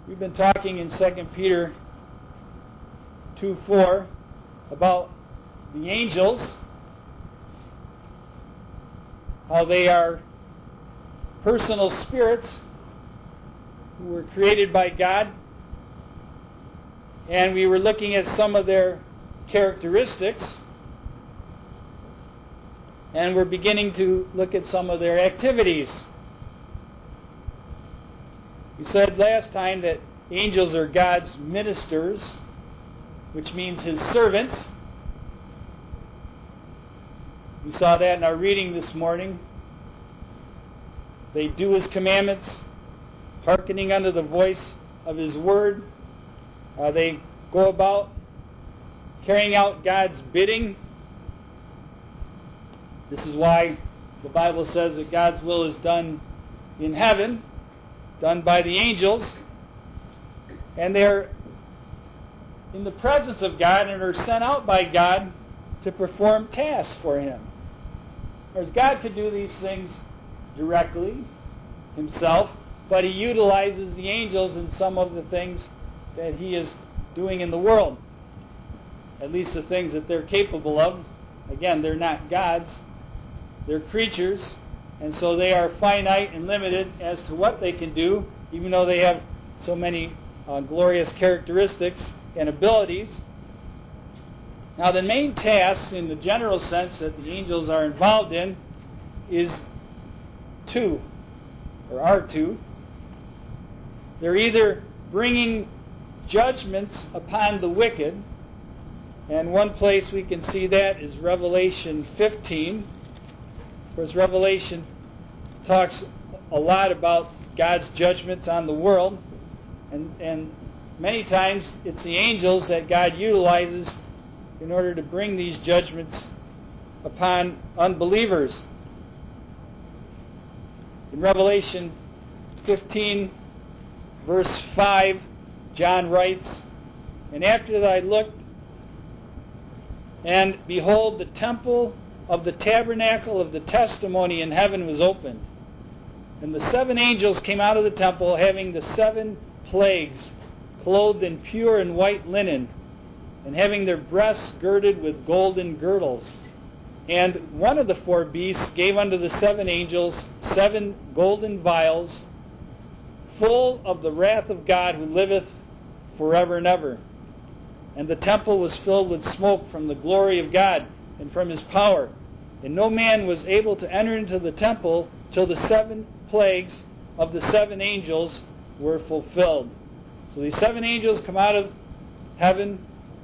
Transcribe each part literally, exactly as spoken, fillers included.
We've been talking in Second Peter two four about the angels, how they are personal spirits who were created by God, and we were looking at some of their characteristics, and we're beginning to look at some of their activities. We said last time that angels are God's ministers, which means His servants. We saw that in our reading this morning. They do His commandments, hearkening unto the voice of His word. Uh, they go about carrying out God's bidding. This is why the Bible says that God's will is done in heaven, done by the angels, and they're in the presence of God and are sent out by God to perform tasks for Him. Whereas God could do these things directly Himself, but He utilizes the angels in some of the things that He is doing in the world. At least the things that they're capable of. Again, they're not gods. They're creatures, and so they are finite and limited as to what they can do, even though they have so many uh, glorious characteristics and abilities. Now, the main task, in the general sense, that the angels are involved in is two, or are two. They're either bringing judgments upon the wicked, and one place we can see that is Revelation fifteen. Of course, Revelation talks a lot about God's judgments on the world, and, and many times it's the angels that God utilizes in order to bring these judgments upon unbelievers. In Revelation fifteen, verse five, John writes, "And after that I looked, and behold, the temple of the tabernacle of the testimony in heaven was opened. And the seven angels came out of the temple, having the seven plagues, clothed in pure and white linen, and having their breasts girded with golden girdles. And one of the four beasts gave unto the seven angels seven golden vials, full of the wrath of God who liveth forever and ever. And the temple was filled with smoke from the glory of God and from His power. And no man was able to enter into the temple till the seven plagues of the seven angels were fulfilled." So these seven angels come out of heaven,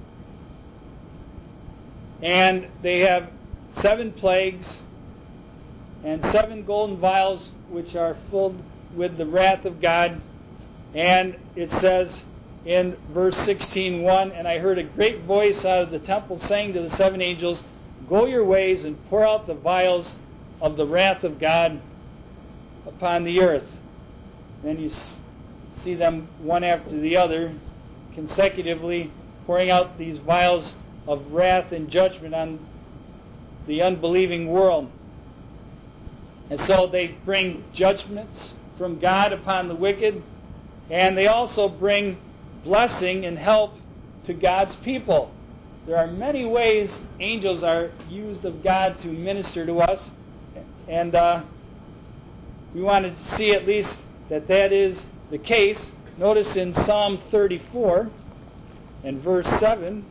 and they have seven plagues and seven golden vials which are filled with the wrath of God. And it says in verse sixteen one, "And I heard a great voice out of the temple saying to the seven angels, Go your ways and pour out the vials of the wrath of God upon the earth." Then you see them one after the other consecutively pouring out these vials of wrath and judgment on the unbelieving world. And so they bring judgments from God upon the wicked, and they also bring blessing and help to God's people. There are many ways angels are used of God to minister to us, and uh, we wanted to see at least that that is the case. Notice in Psalm thirty-four and verse seven,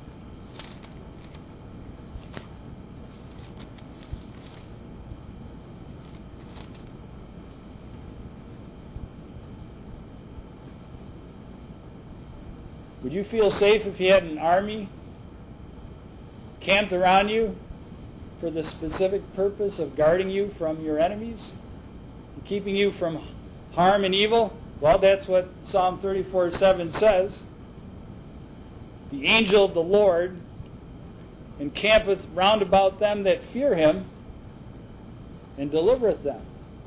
would you feel safe if you had an army camped around you for the specific purpose of guarding you from your enemies, and keeping you from harm and evil? Well, that's what Psalm thirty-four seven says. "The angel of the Lord encampeth round about them that fear Him, and delivereth them."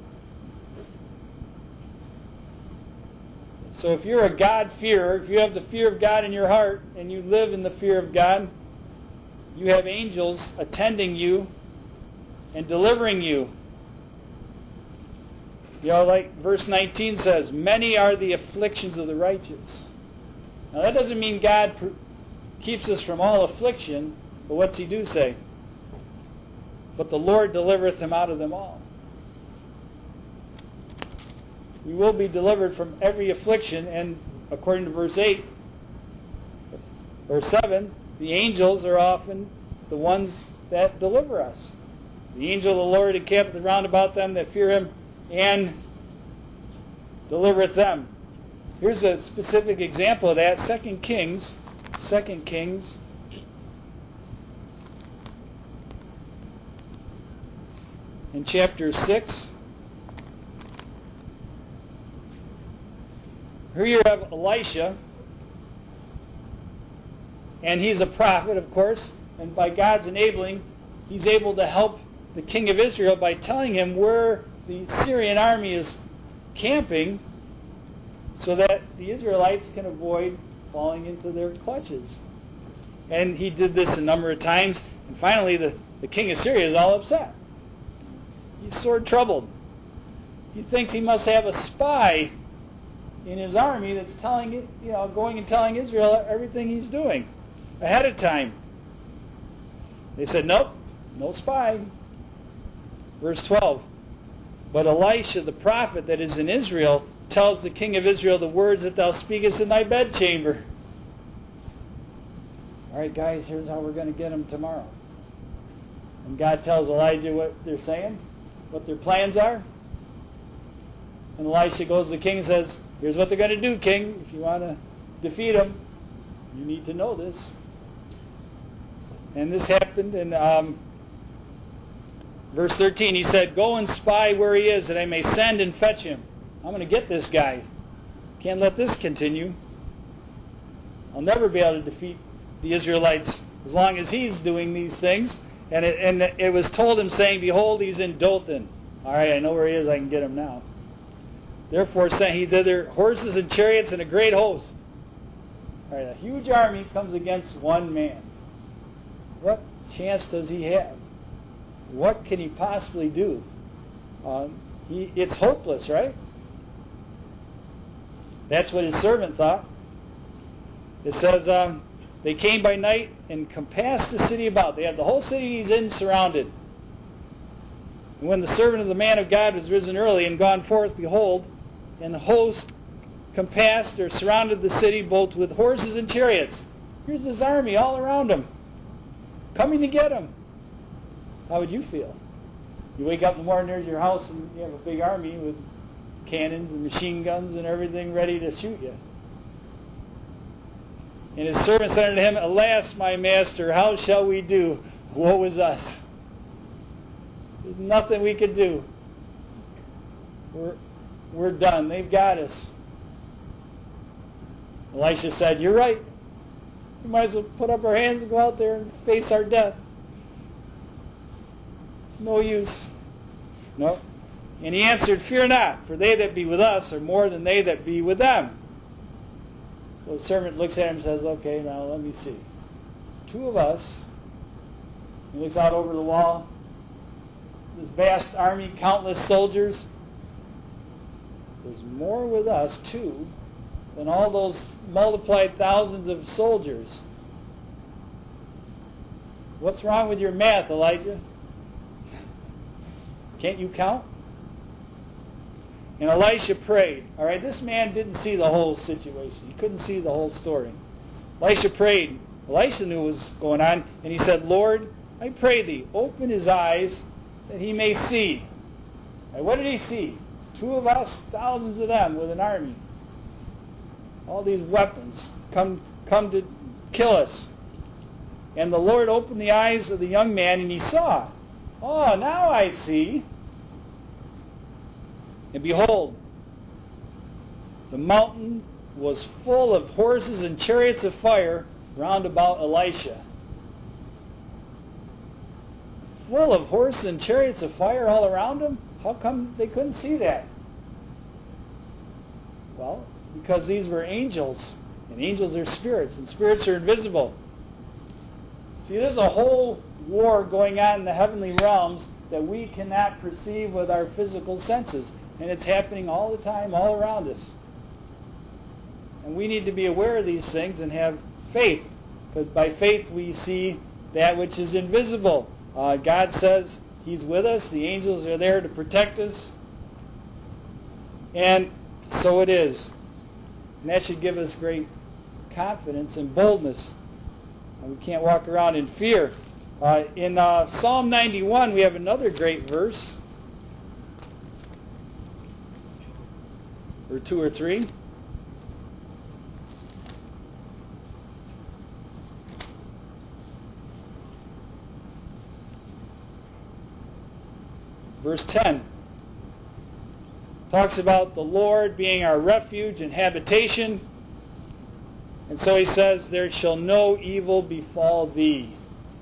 So if you're a God-fearer, if you have the fear of God in your heart, and you live in the fear of God, you have angels attending you and delivering you. You know, like verse nineteen says, many are the afflictions of the righteous. Now that doesn't mean God pr- keeps us from all affliction, but what's He do say? But the Lord delivereth him out of them all. We will be delivered from every affliction, and according to verse eight, or seven, the angels are often the ones that deliver us. The angel of the Lord encampeth round about them that fear Him, and delivereth them. Here's a specific example of that. Second Kings, Second Kings, in chapter six. Here you have Elisha, and he's a prophet, of course, and by God's enabling, he's able to help the king of Israel by telling him where the Syrian army is camping so that the Israelites can avoid falling into their clutches. And he did this a number of times, and finally the, the king of Syria is all upset. He's sore troubled. He thinks he must have a spy in his army that's telling it, you know, going and telling Israel everything he's doing ahead of time. They said, nope, no spy. Verse twelve. But Elisha the prophet that is in Israel tells the king of Israel the words that thou speakest in thy bedchamber. All right, guys, here's how we're going to get them tomorrow. And God tells Elijah what they're saying, what their plans are. And Elisha goes to the king and says, here's what they're going to do, king. If you want to defeat them, you need to know this. And this happened in um, verse thirteen. He said, go and spy where he is, that I may send and fetch him. I'm going to get this guy. Can't let this continue. I'll never be able to defeat the Israelites as long as he's doing these things. And it, and it was told him, saying, behold, he's in Dothan. All right, I know where he is. I can get him now. Therefore sent he thither horses and chariots and a great host. All right, a huge army comes against one man. What chance does he have? What can he possibly do? Um, he, it's hopeless, right? That's what his servant thought. It says, um, they came by night and compassed the city about. They had the whole city he's in surrounded. And when the servant of the man of God was risen early and gone forth, behold, and the host compassed or surrounded the city both with horses and chariots. Here's his army all around him, coming to get him. How would you feel? You wake up in the morning, there's your house, and you have a big army with cannons and machine guns and everything ready to shoot you. And his servant said unto him, alas, my master, how shall we do? Woe is us. There's nothing we could do. We're, we're done. They've got us. Elisha said, you're right. We might as well put up our hands and go out there and face our death. It's no use. No. And he answered, fear not, for they that be with us are more than they that be with them. So the servant looks at him and says, okay, now let me see. Two of us. He looks out over the wall. This vast army, countless soldiers. There's more with us, too, than all those multiplied thousands of soldiers. What's wrong with your math, Elijah? Can't you count? And Elisha prayed. All right, this man didn't see the whole situation. He couldn't see the whole story. Elisha prayed. Elisha knew what was going on, and he said, Lord, I pray thee, open his eyes that he may see. And what did he see? Two of us, thousands of them with an army. All these weapons come, come to kill us. And the Lord opened the eyes of the young man, and he saw. Oh, now I see. And behold, the mountain was full of horses and chariots of fire round about Elisha. Full of horses and chariots of fire all around him? How come they couldn't see that? Well, because these were angels. And angels are spirits, and spirits are invisible. See, there's a whole war going on in the heavenly realms that we cannot perceive with our physical senses. And it's happening all the time, all around us. And we need to be aware of these things and have faith. Because by faith we see that which is invisible. Uh, God says He's with us. The angels are there to protect us. And so it is. And that should give us great confidence and boldness. And we can't walk around in fear. Uh, in uh, Psalm ninety-one, we have another great verse. Or two or three. Verse ten talks about the Lord being our refuge and habitation. And so he says, there shall no evil befall thee.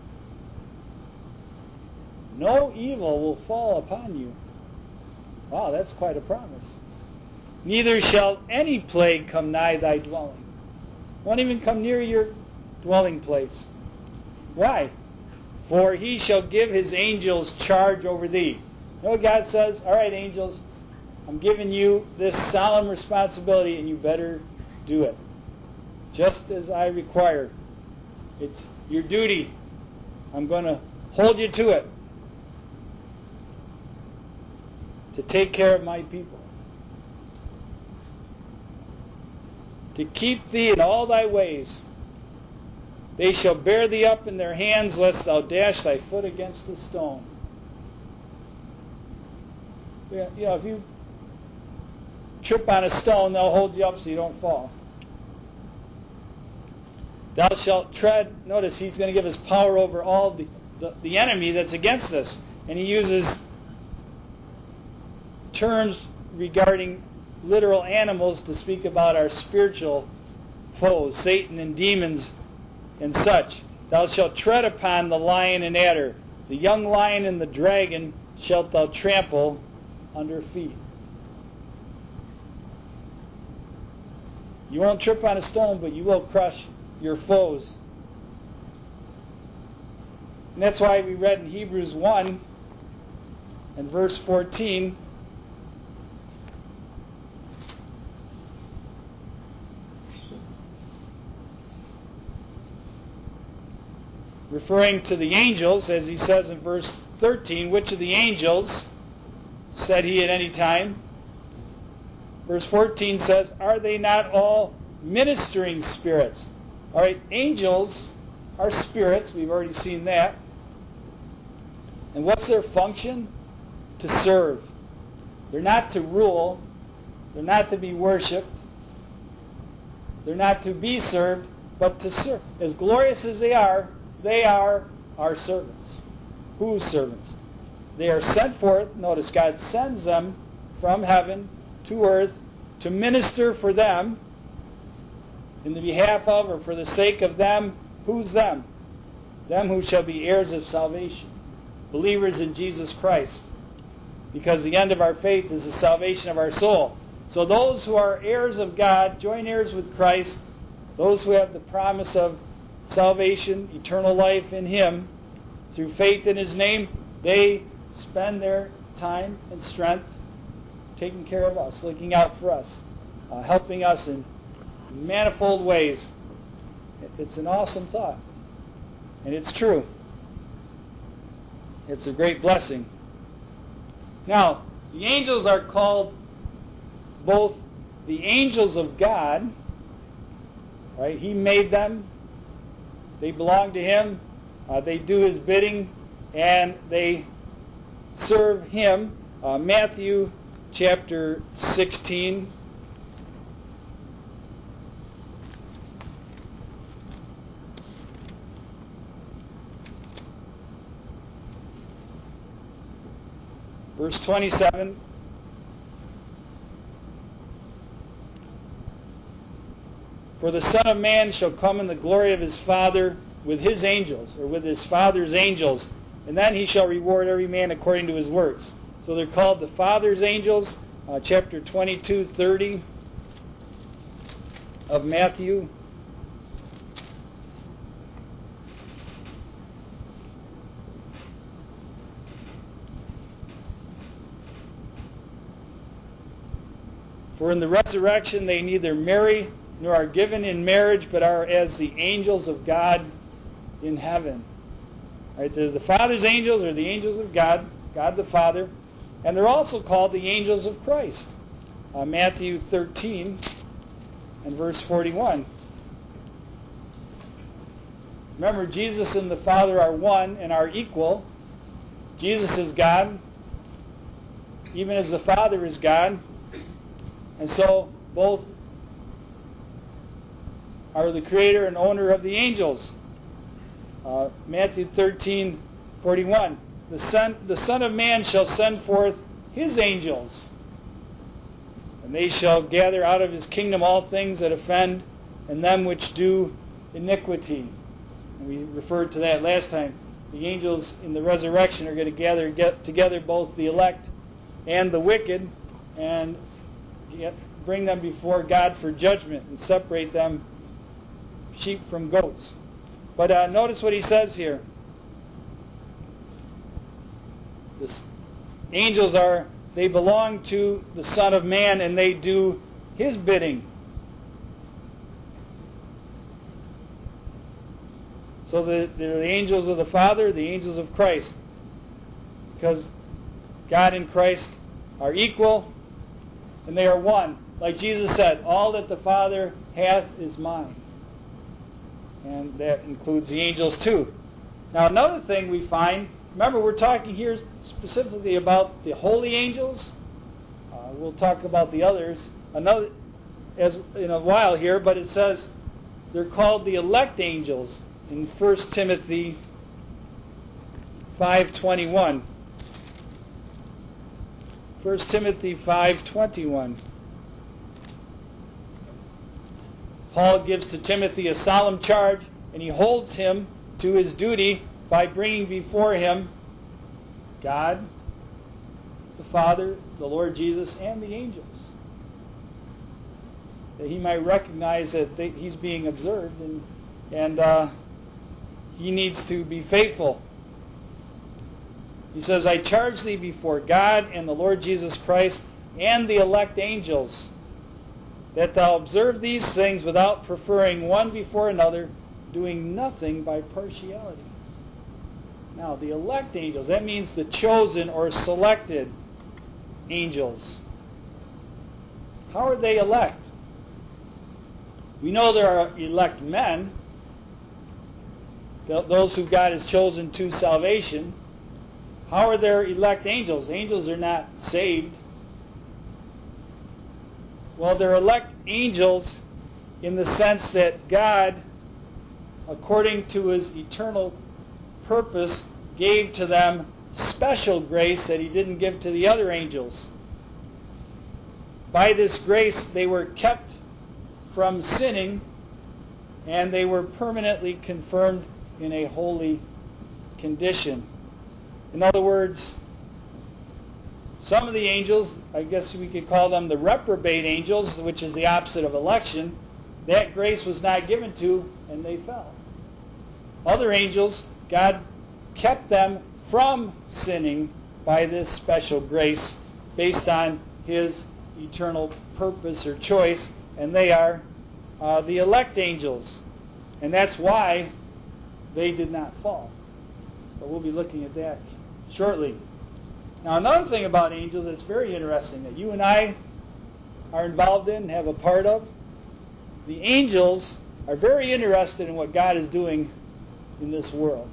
No evil will fall upon you. Wow, that's quite a promise. Neither shall any plague come nigh thy dwelling. Won't even come near your dwelling place. Why? For he shall give his angels charge over thee. You know what God says? All right, angels, I'm giving you this solemn responsibility, and you better do it. Just as I require. It's your duty. I'm going to hold you to it. To take care of my people. To keep thee in all thy ways. They shall bear thee up in their hands, lest thou dash thy foot against a stone. You know, if you trip on a stone, they'll hold you up so you don't fall. Thou shalt tread. Notice he's going to give us power over all the, the, the enemy that's against us. And he uses terms regarding literal animals to speak about our spiritual foes, Satan and demons and such. Thou shalt tread upon the lion and adder. The young lion and the dragon shalt thou trample under feet. You won't trip on a stone, but you will crush your foes. And that's why we read in Hebrews one and verse fourteen, referring to the angels, as he says in verse thirteen, which of the angels, said he at any time. Verse fourteen says, are they not all ministering spirits? All right, angels are spirits. We've already seen that. And what's their function? To serve. They're not to rule. They're not to be worshipped. They're not to be served, but to serve. As glorious as they are, they are our servants. Whose servants? They are sent forth. Notice God sends them from heaven to earth to minister for them in the behalf of or for the sake of them. Who's them? Them who shall be heirs of salvation. Believers in Jesus Christ. Because the end of our faith is the salvation of our soul. So those who are heirs of God, joint heirs with Christ, those who have the promise of salvation, eternal life in Him, through faith in His name, they spend their time and strength taking care of us, looking out for us, uh, helping us in manifold ways. It's an awesome thought. And it's true. It's a great blessing. Now, the angels are called both the angels of God. Right? He made them. They belong to Him. Uh, they do His bidding. And they serve Him. Uh, Matthew chapter sixteen. Verse twenty-seven. For the Son of Man shall come in the glory of His Father with His angels, or with His Father's angels, and then He shall reward every man according to his works. So they're called the Father's angels, uh, chapter twenty-two, thirty of Matthew. For in the resurrection they neither marry nor are given in marriage, but are as the angels of God in heaven. Right, they're the Father's angels, or the angels of God, God the Father, and they're also called the angels of Christ. Uh, Matthew thirteen and verse forty-one. Remember, Jesus and the Father are one and are equal. Jesus is God, even as the Father is God. And so, both are the creator and owner of the angels. Uh, Matthew thirteen forty-one. The Son, the Son of Man shall send forth His angels, and they shall gather out of His kingdom all things that offend, and them which do iniquity. And we referred to that last time. The angels in the resurrection are going to gather get together both the elect and the wicked, and get, bring them before God for judgment, and separate them, sheep from goats. But uh, notice what he says here. The angels are, they belong to the Son of Man, and they do His bidding. So the, they're the angels of the Father, the angels of Christ. Because God and Christ are equal, and they are one. Like Jesus said, all that the Father hath is mine. And that includes the angels too. Now another thing we find, remember we're talking here specifically about the holy angels. Uh, we'll talk about the others another as in a while here, but it says they're called the elect angels in First Timothy five twenty-one. First Timothy five twenty-one. Paul gives to Timothy a solemn charge, and he holds him to his duty by bringing before him God, the Father, the Lord Jesus, and the angels. That he might recognize that they, he's being observed, and, and uh, he needs to be faithful. He says, I charge thee before God and the Lord Jesus Christ and the elect angels, that thou observe these things without preferring one before another, doing nothing by partiality. Now, the elect angels, that means the chosen or selected angels. How are they elect? We know there are elect men, those who God has chosen to salvation. How are there elect angels? Angels are not saved. Well, they're elect angels in the sense that God, according to His eternal purpose, gave to them special grace that He didn't give to the other angels. By this grace, they were kept from sinning, and they were permanently confirmed in a holy condition. In other words, some of the angels, I guess we could call them the reprobate angels, which is the opposite of election, that grace was not given to, and they fell. Other angels, God kept them from sinning by this special grace based on His eternal purpose or choice, and they are uh, the elect angels. And that's why they did not fall. But we'll be looking at that shortly. Now, another thing about angels that's very interesting that you and I are involved in and have a part of, the angels are very interested in what God is doing in this world.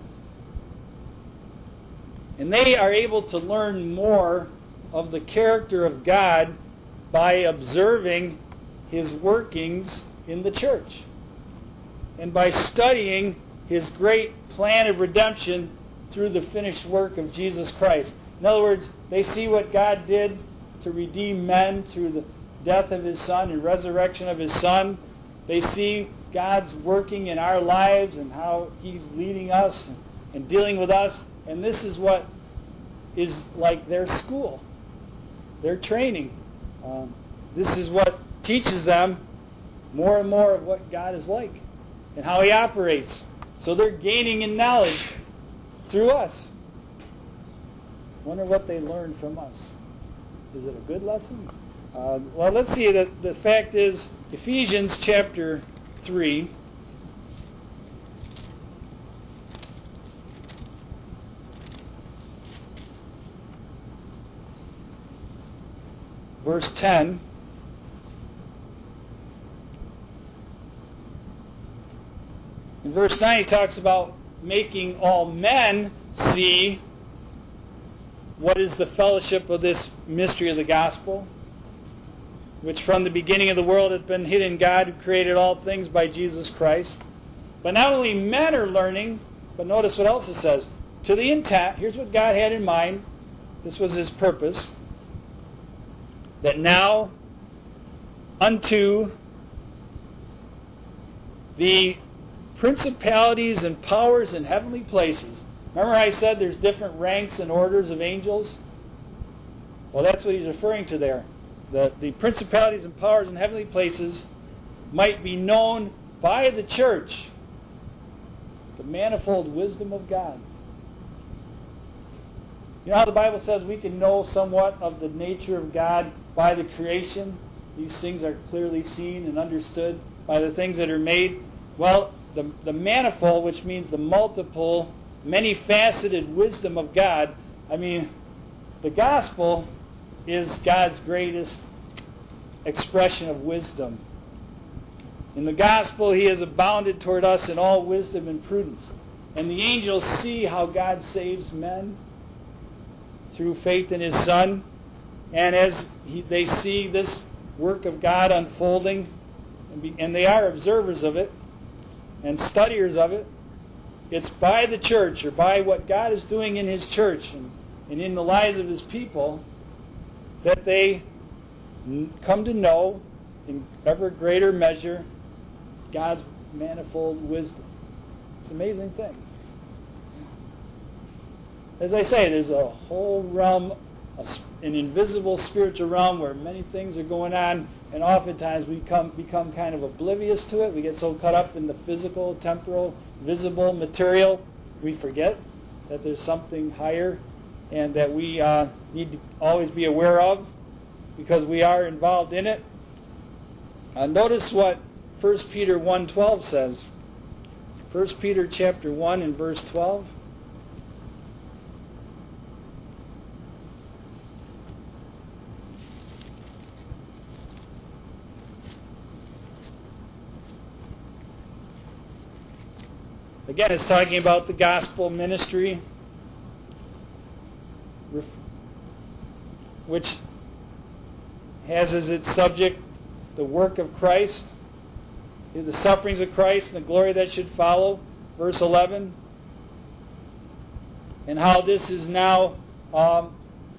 And they are able to learn more of the character of God by observing His workings in the church and by studying His great plan of redemption through the finished work of Jesus Christ. In other words, they see what God did to redeem men through the death of His Son and resurrection of His Son. They see God's working in our lives and how He's leading us and dealing with us. And this is what is like their school, their training. Um, this is what teaches them more and more of what God is like and how He operates. So they're gaining in knowledge through us. Wonder what they learned from us. Is it a good lesson Uh, well, let's see. The, the fact is, Ephesians chapter three. Verse ten. In verse nine, he talks about making all men see what is the fellowship of this mystery of the gospel, which from the beginning of the world hath been hid in God, who created all things by Jesus Christ. But not only men are learning, but notice what else it says. To the intent, here's what God had in mind. This was His purpose. That now unto the principalities and powers in heavenly places. Remember I said there's different ranks and orders of angels? Well, that's what he's referring to there. The, the principalities and powers in heavenly places might be known by the church. The manifold wisdom of God. You know how the Bible says we can know somewhat of the nature of God by the creation? These things are clearly seen and understood by the things that are made. Well, the, the manifold, which means the multiple, many-faceted wisdom of God, I mean, the gospel is God's greatest expression of wisdom. In the gospel, He has abounded toward us in all wisdom and prudence. And the angels see how God saves men through faith in His Son. And as he, they see this work of God unfolding, and, be, and they are observers of it, and studiers of it, it's by the church, or by what God is doing in His church and, and in the lives of His people, that they come to know in ever greater measure God's manifold wisdom. It's an amazing thing. As I say, there's a whole realm, an invisible spiritual realm where many things are going on, and oftentimes we come, become kind of oblivious to it. We get so caught up in the physical, temporal, visible, material, we forget that there's something higher and that we uh, need to always be aware of because we are involved in it. Uh, notice what First Peter one twelve says. First Peter chapter one and verse twelve. Again, it's talking about the gospel ministry, which has as its subject the work of Christ, the sufferings of Christ, and the glory that should follow. Verse eleven. And how this is now, um,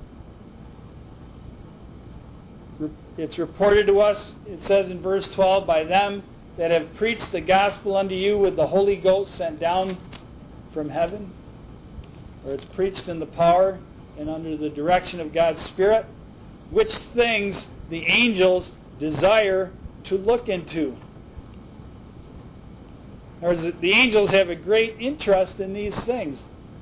it's reported to us, it says in verse twelve, by them that have preached the gospel unto you with the Holy Ghost sent down from heaven, or it's preached in the power and under the direction of God's Spirit, which things the angels desire to look into. In other words, the angels have a great interest in these things.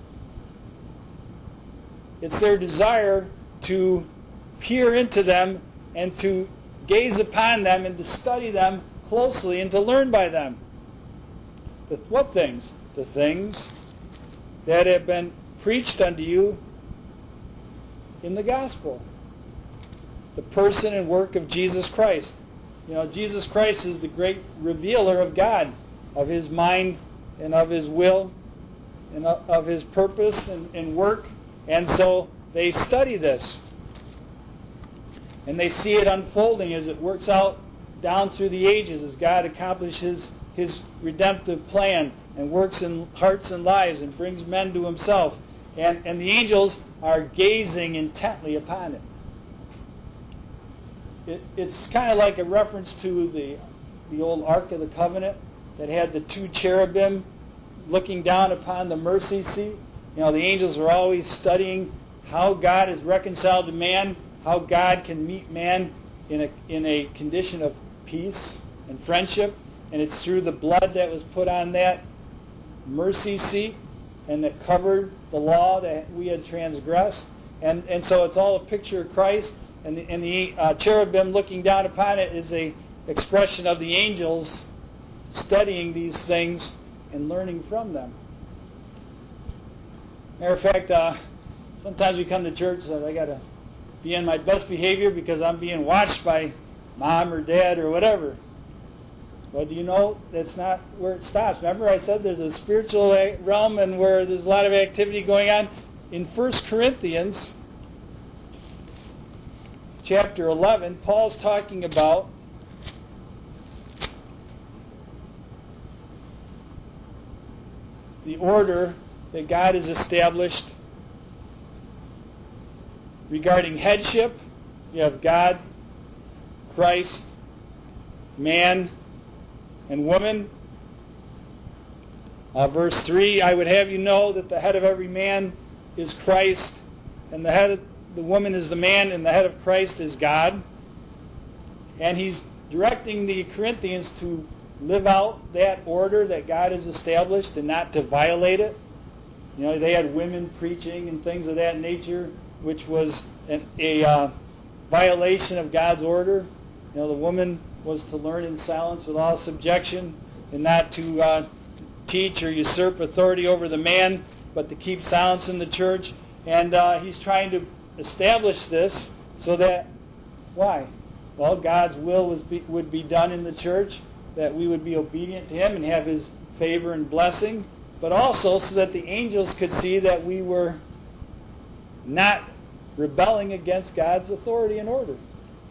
It's their desire to peer into them and to gaze upon them and to study them closely and to learn by them. The, what things? The things that have been preached unto you in the gospel. The person and work of Jesus Christ. You know, Jesus Christ is the great revealer of God, of His mind and of His will and of His purpose and, and work. And so they study this. And they see it unfolding as it works out down through the ages as God accomplishes His redemptive plan and works in hearts and lives and brings men to Himself. And, and the angels are gazing intently upon it. it it's kind of like a reference to the, the old Ark of the Covenant that had the two cherubim looking down upon the mercy seat. You know, the angels are always studying how God is reconciled to man, how God can meet man in a, in a condition of peace and friendship, and it's through the blood that was put on that mercy seat and that covered the law that we had transgressed. And, and so it's all a picture of Christ, and the, and the uh, cherubim looking down upon it is a expression of the angels studying these things and learning from them. Matter of fact, uh, sometimes we come to church and I got to be in my best behavior because I'm being watched by mom or dad or whatever. But do you know that's not where it stops? Remember I said there's a spiritual realm and where there's a lot of activity going on. In First Corinthians chapter eleven, Paul's talking about the order that God has established regarding headship. You have God, Christ, man, and woman. Uh, verse three, I would have you know that the head of every man is Christ, and the head of the woman is the man, and the head of Christ is God. And he's directing the Corinthians to live out that order that God has established and not to violate it. You know, they had women preaching and things of that nature, which was an, a uh, violation of God's order. You know, the woman was to learn in silence with all subjection and not to uh, teach or usurp authority over the man, but to keep silence in the church. And uh, he's trying to establish this so that, why? Well, God's will was be, would be done in the church, that we would be obedient to Him and have His favor and blessing, but also so that the angels could see that we were not rebelling against God's authority and order.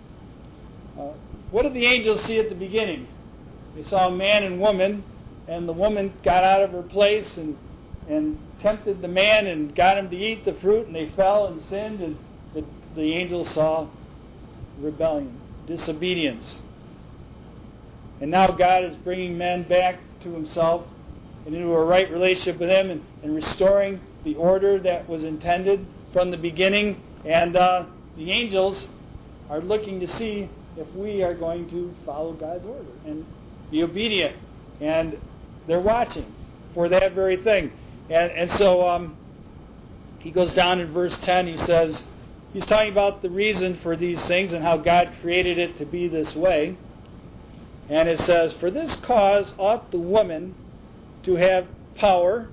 Uh, what did the angels see at the beginning? They saw a man and woman, and the woman got out of her place and, and tempted the man and got him to eat the fruit, and they fell and sinned, and the, the angels saw rebellion, disobedience. And now God is bringing men back to Himself and into a right relationship with Him and, and restoring the order that was intended from the beginning. And uh, the angels are looking to see if we are going to follow God's order and be obedient. And they're watching for that very thing. And, and so um, he goes down in verse ten, he says, he's talking about the reason for these things and how God created it to be this way. And it says, for this cause ought the woman to have power.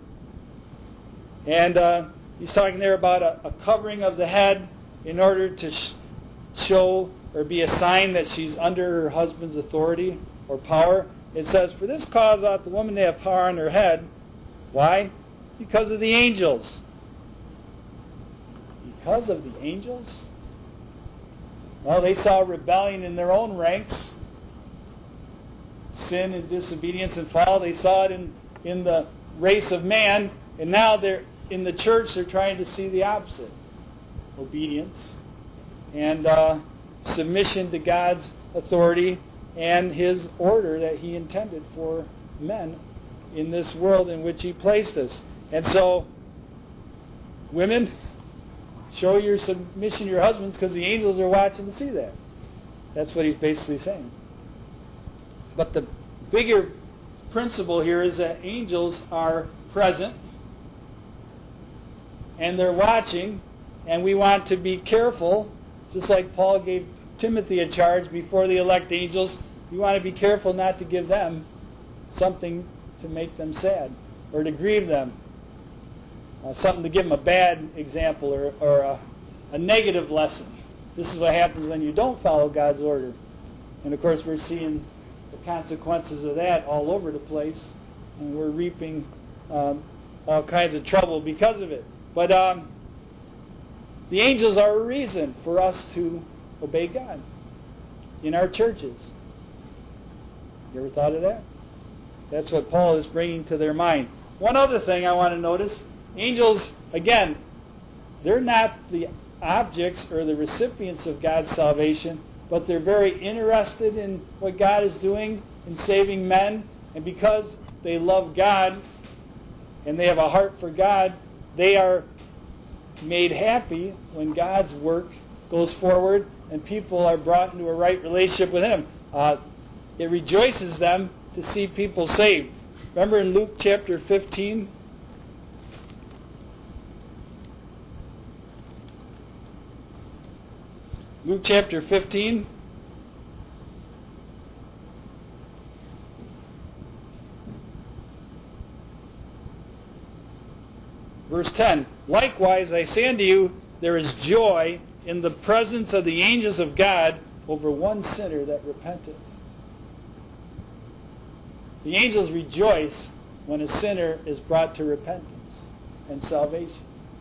And uh, he's talking there about a, a covering of the head in order to sh- show or be a sign that she's under her husband's authority or power. It says, for this cause ought the woman to have power on her head. Why? Because of the angels. Because of the angels? Well, they saw rebellion in their own ranks. Sin and disobedience and fall. They saw it in, in the race of man. And now they're in the church, they're trying to see the opposite. Obedience and uh, submission to God's authority and His order that He intended for men in this world in which He placed us. And so, women, show your submission to your husbands because the angels are watching to see that. That's what he's basically saying. But the bigger principle here is that angels are present and they're watching, and we want to be careful, just like Paul gave Timothy a charge before the elect angels. We want to be careful not to give them something to make them sad or to grieve them. Uh, something to give them a bad example or, or a, a negative lesson. This is what happens when you don't follow God's order. And of course we're seeing the consequences of that all over the place, and we're reaping um, all kinds of trouble because of it. But um, the angels are a reason for us to obey God in our churches. You ever thought of that? That's what Paul is bringing to their mind. One other thing I want to notice, angels, again, they're not the objects or the recipients of God's salvation, but they're very interested in what God is doing in saving men. And because they love God and they have a heart for God, they are made happy when God's work goes forward and people are brought into a right relationship with Him. Uh, it rejoices them to see people saved. Remember in Luke chapter fifteen? Luke chapter fifteen. Verse ten. Likewise, I say unto you, there is joy in the presence of the angels of God over one sinner that repenteth. The angels rejoice when a sinner is brought to repentance and salvation.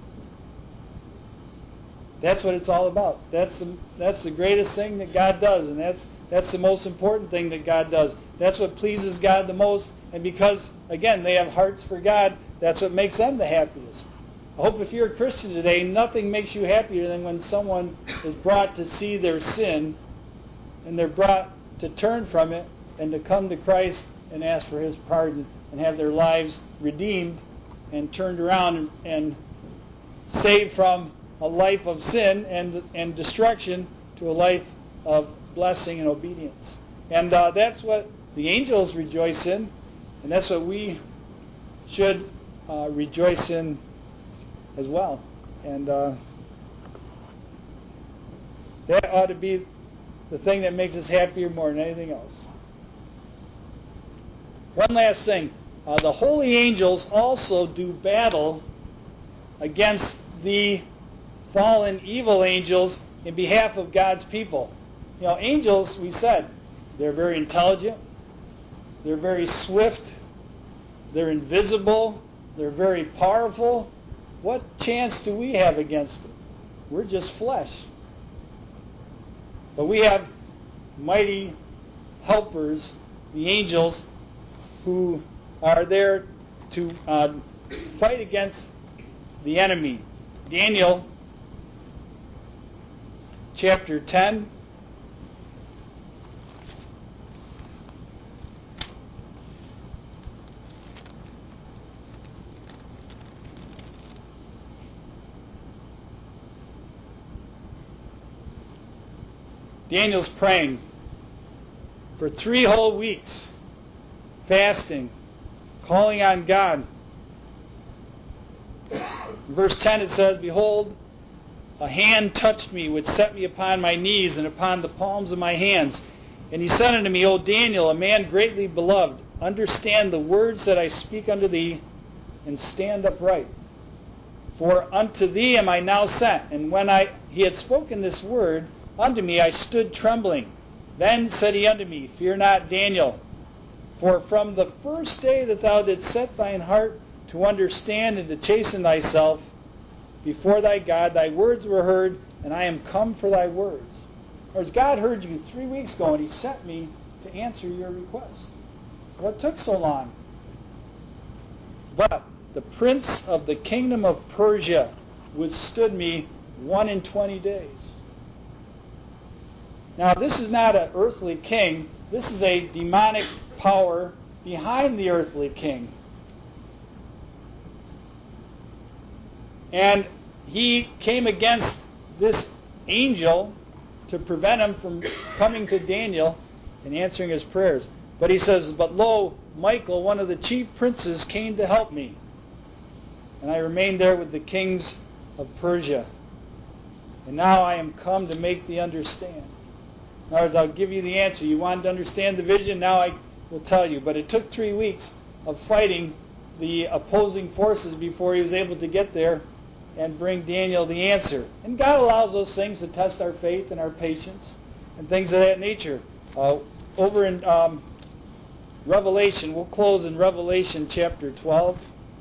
That's what it's all about. That's the, that's the greatest thing that God does, and that's, that's the most important thing that God does. That's what pleases God the most, and because, again, they have hearts for God, that's what makes them the happiest. I hope if you're a Christian today, nothing makes you happier than when someone is brought to see their sin, and they're brought to turn from it and to come to Christ and ask for His pardon and have their lives redeemed and turned around and, and saved from a life of sin and, and destruction to a life of blessing and obedience. And uh, that's what the angels rejoice in, and that's what we should uh, rejoice in as well. And uh, that ought to be the thing that makes us happier more than anything else. One last thing. Uh, the holy angels also do battle against the fallen evil angels in behalf of God's people. You know, angels, we said, they're very intelligent, they're very swift, they're invisible, they're very powerful. What chance do we have against them? We're just flesh. But we have mighty helpers, the angels, who are there to uh, fight against the enemy. Daniel chapter ten. Daniel's praying for three whole weeks, fasting, calling on God. In verse ten it says, Behold, a hand touched me, which set me upon my knees and upon the palms of my hands. And he said unto me, O Daniel, a man greatly beloved, understand the words that I speak unto thee, and stand upright. For unto thee am I now sent. And when I he had spoken this word unto me, I stood trembling. Then said he unto me, Fear not, Daniel, for from the first day that thou didst set thine heart to understand and to chasten thyself before thy God, thy words were heard, and I am come for thy words. Or as God heard you three weeks ago, and He sent me to answer your request. What took so long? But the prince of the kingdom of Persia withstood me one and twenty days. Now, this is not an earthly king. This is a demonic power behind the earthly king. And he came against this angel to prevent him from coming to Daniel and answering his prayers. But he says, But lo, Michael, one of the chief princes, came to help me. And I remained there with the kings of Persia. And now I am come to make thee understand. In other words, I'll give you the answer. You wanted to understand the vision, now I will tell you. But it took three weeks of fighting the opposing forces before he was able to get there and bring Daniel the answer. And God allows those things to test our faith and our patience and things of that nature. Uh, over in um, Revelation, we'll close in Revelation chapter twelve.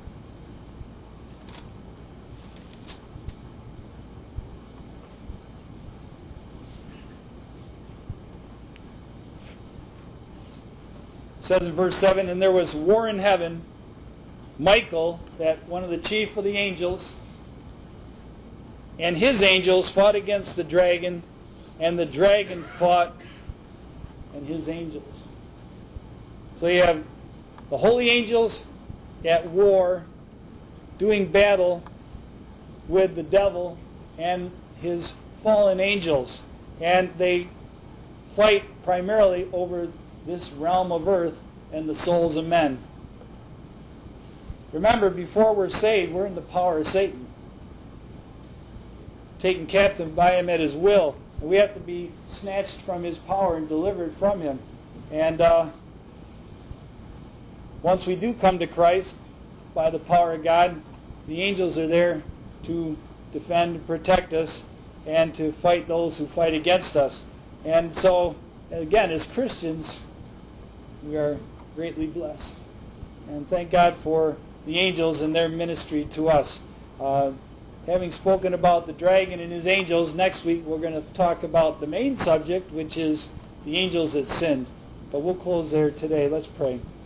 It says in verse seven, And there was war in heaven. Michael, that one of the chief of the angels, and his angels fought against the dragon, and the dragon fought and his angels. So you have the holy angels at war, doing battle with the devil and his fallen angels. And they fight primarily over this realm of earth and the souls of men. Remember, before we're saved, we're in the power of Satan, taken captive by him at his will. And we have to be snatched from his power and delivered from him. And uh, once we do come to Christ by the power of God, the angels are there to defend, protect us, and to fight those who fight against us. And so, again, as Christians, we are greatly blessed. And thank God for the angels and their ministry to us. Uh, having spoken about the dragon and his angels, next week we're going to talk about the main subject, which is the angels that sinned. But we'll close there today. Let's pray.